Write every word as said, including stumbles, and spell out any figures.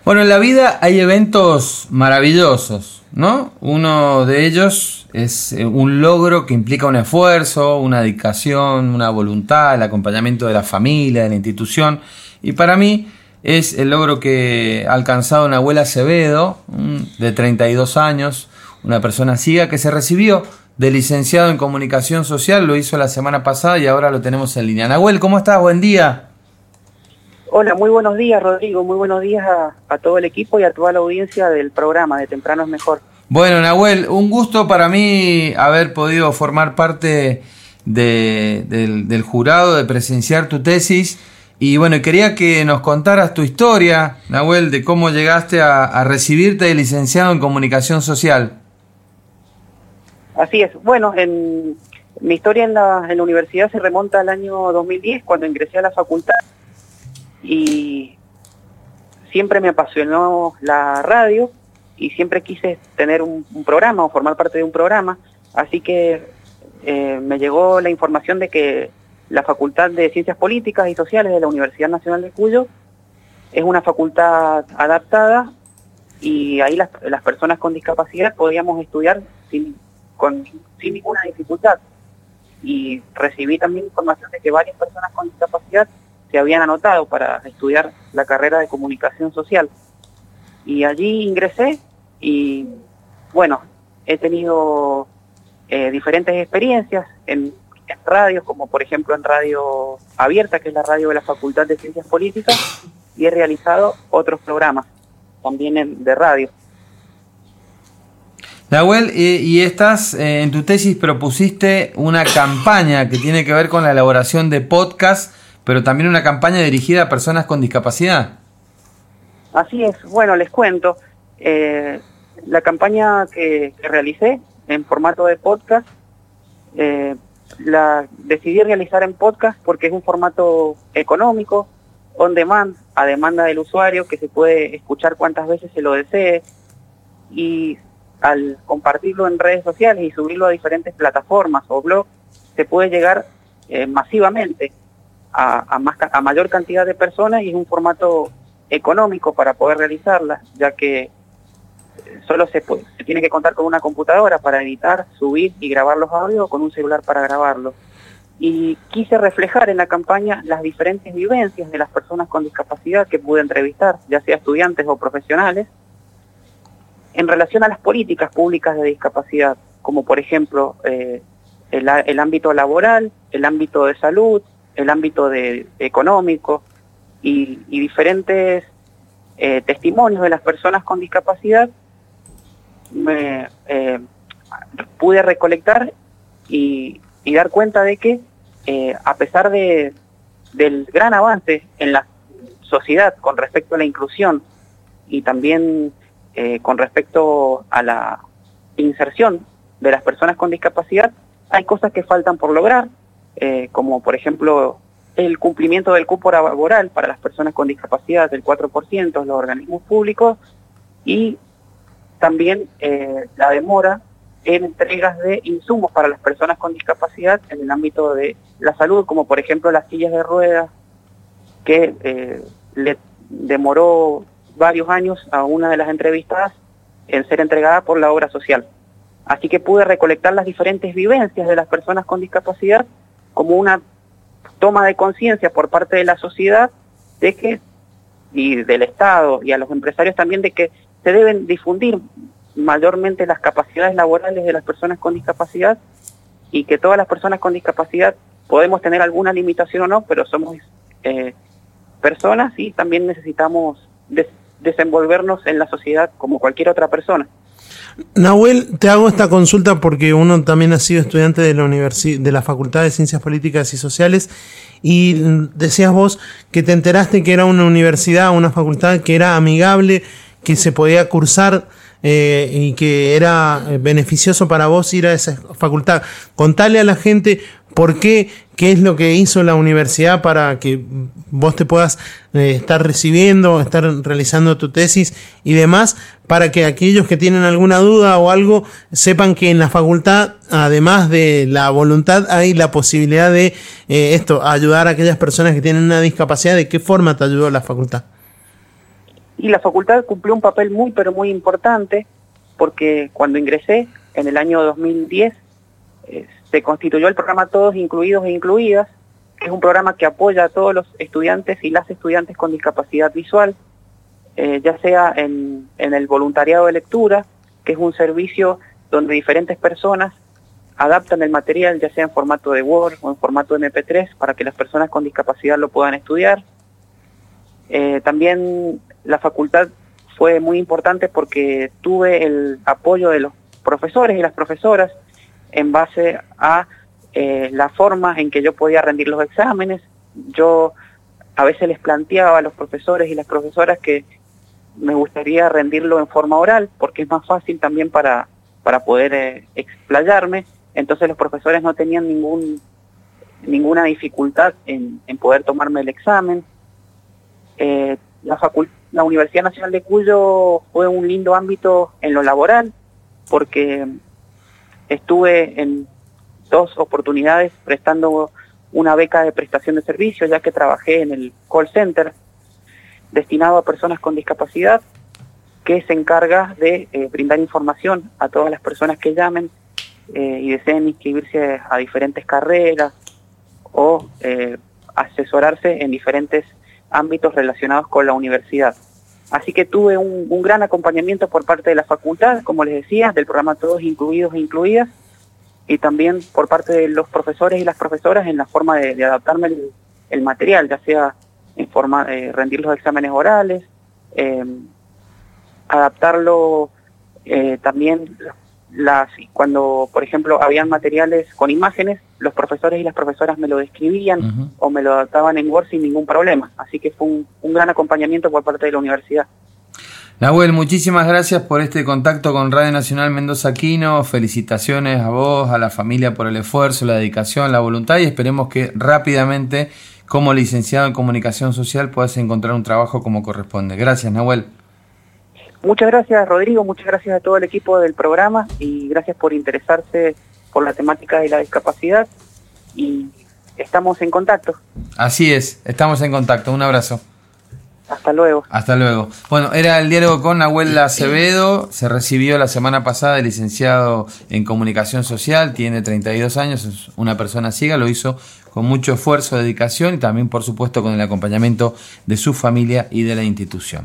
Bueno, en la vida hay eventos maravillosos, ¿no? Uno de ellos es un logro que implica un esfuerzo, una dedicación, una voluntad, el acompañamiento de la familia, de la institución. Y para mí es el logro que ha alcanzado Nahuel Acevedo, de treinta y dos años, una persona ciega que se recibió de licenciado en Comunicación Social, lo hizo la semana pasada y ahora lo tenemos en línea. Nahuel, ¿cómo estás? Buen día. Hola, muy buenos días, Rodrigo, muy buenos días a, a todo el equipo y a toda la audiencia del programa de Temprano es Mejor. Bueno, Nahuel, un gusto para mí haber podido formar parte de, del, del jurado, de presenciar tu tesis. Y bueno, quería que nos contaras tu historia, Nahuel, de cómo llegaste a, a recibirte de licenciado en Comunicación Social. Así es. Bueno, en, mi historia en la, en la universidad se remonta al año dos mil diez, cuando ingresé a la facultad. Y siempre me apasionó la radio y siempre quise tener un, un programa o formar parte de un programa, así que eh, me llegó la información de que la Facultad de Ciencias Políticas y Sociales de la Universidad Nacional de Cuyo es una facultad adaptada y ahí las, las personas con discapacidad podíamos estudiar sin, con, sin ninguna dificultad. Y recibí también información de que varias personas con discapacidad se habían anotado para estudiar la carrera de Comunicación Social. Y allí ingresé y, bueno, he tenido eh, diferentes experiencias en, en radios, como por ejemplo en Radio Abierta, que es la radio de la Facultad de Ciencias Políticas, y he realizado otros programas también en, de radio. Nahuel, y, y estás, eh, en tu tesis propusiste una campaña que tiene que ver con la elaboración de podcast, pero también una campaña dirigida a personas con discapacidad. Así es. Bueno, les cuento. Eh, la campaña que, que realicé en formato de podcast, eh, la decidí realizar en podcast porque es un formato económico, on demand, a demanda del usuario, que se puede escuchar cuantas veces se lo desee, y al compartirlo en redes sociales y subirlo a diferentes plataformas o blogs, se puede llegar eh, masivamente A, a, más, a mayor cantidad de personas, y es un formato económico para poder realizarla, ya que solo se, puede, se tiene que contar con una computadora para editar, subir y grabar los audios, o con un celular para grabarlos. Y quise reflejar en la campaña las diferentes vivencias de las personas con discapacidad que pude entrevistar, ya sea estudiantes o profesionales, en relación a las políticas públicas de discapacidad, como por ejemplo eh, el, el ámbito laboral, el ámbito de salud, el ámbito de, económico y, y diferentes eh, testimonios de las personas con discapacidad. Me, eh, pude recolectar y, y dar cuenta de que eh, a pesar de, del gran avance en la sociedad con respecto a la inclusión y también eh, con respecto a la inserción de las personas con discapacidad, hay cosas que faltan por lograr. Eh, como por ejemplo el cumplimiento del cupo laboral para las personas con discapacidad del cuatro por ciento en los organismos públicos, y también eh, la demora en entregas de insumos para las personas con discapacidad en el ámbito de la salud, como por ejemplo las sillas de ruedas, que eh, le demoró varios años a una de las entrevistadas en ser entregada por la obra social. Así que pude recolectar las diferentes vivencias de las personas con discapacidad como una toma de conciencia por parte de la sociedad de que, y del Estado y a los empresarios también, de que se deben difundir mayormente las capacidades laborales de las personas con discapacidad, y que todas las personas con discapacidad podemos tener alguna limitación o no, pero somos eh, personas y también necesitamos des- desenvolvernos en la sociedad como cualquier otra persona. Nahuel, te hago esta consulta porque uno también ha sido estudiante de la universi- de la Facultad de Ciencias Políticas y Sociales, y decías vos que te enteraste que era una universidad, una facultad que era amigable, que se podía cursar eh, y que era beneficioso para vos ir a esa facultad. Contale a la gente por qué, qué es lo que hizo la universidad para que vos te puedas eh, estar recibiendo, estar realizando tu tesis y demás, para que aquellos que tienen alguna duda o algo sepan que en la facultad, además de la voluntad, hay la posibilidad de eh, esto, ayudar a aquellas personas que tienen una discapacidad. ¿De qué forma te ayudó la facultad? Y la facultad cumplió un papel muy, pero muy importante, porque cuando ingresé en el año dos mil diez, eh, se constituyó el programa Todos Incluidos e Incluidas, que es un programa que apoya a todos los estudiantes y las estudiantes con discapacidad visual, eh, ya sea en, en el voluntariado de lectura, que es un servicio donde diferentes personas adaptan el material, ya sea en formato de Word o en formato eme pe tres, para que las personas con discapacidad lo puedan estudiar. Eh, también la facultad fue muy importante porque tuve el apoyo de los profesores y las profesoras en base a eh, la forma en que yo podía rendir los exámenes. Yo a veces les planteaba a los profesores y las profesoras que me gustaría rendirlo en forma oral, porque es más fácil también para, para poder eh, explayarme. Entonces los profesores no tenían ningún, ninguna dificultad en, en poder tomarme el examen. Eh, la, facul la Universidad Nacional de Cuyo fue un lindo ámbito en lo laboral, porque estuve en dos oportunidades prestando una beca de prestación de servicios, ya que trabajé en el call center destinado a personas con discapacidad, que se encarga de eh, brindar información a todas las personas que llamen eh, y deseen inscribirse a diferentes carreras o eh, asesorarse en diferentes ámbitos relacionados con la universidad. Así que tuve un, un gran acompañamiento por parte de la facultad, como les decía, del programa Todos Incluidos e Incluidas, y también por parte de los profesores y las profesoras en la forma de, de adaptarme el, el material, ya sea en forma de eh, rendir los exámenes orales, eh, adaptarlo eh, también las cuando, por ejemplo, habían materiales con imágenes, los profesores y las profesoras me lo describían uh-huh. o me lo adaptaban en Word sin ningún problema. Así que fue un, un gran acompañamiento por parte de la universidad. Nahuel, muchísimas gracias por este contacto con Radio Nacional Mendoza Quino. Felicitaciones a vos, a la familia por el esfuerzo, la dedicación, la voluntad, y esperemos que rápidamente, como licenciado en Comunicación Social, puedas encontrar un trabajo como corresponde. Gracias, Nahuel. Muchas gracias, Rodrigo, muchas gracias a todo el equipo del programa y gracias por interesarse por la temática de la discapacidad, y estamos en contacto. Así es, estamos en contacto. Un abrazo. Hasta luego. Hasta luego. Bueno, era el diálogo con Nahuel Acevedo. Se recibió la semana pasada de licenciado en Comunicación Social. Tiene treinta y dos años, es una persona ciega. Lo hizo con mucho esfuerzo, dedicación y también, por supuesto, con el acompañamiento de su familia y de la institución.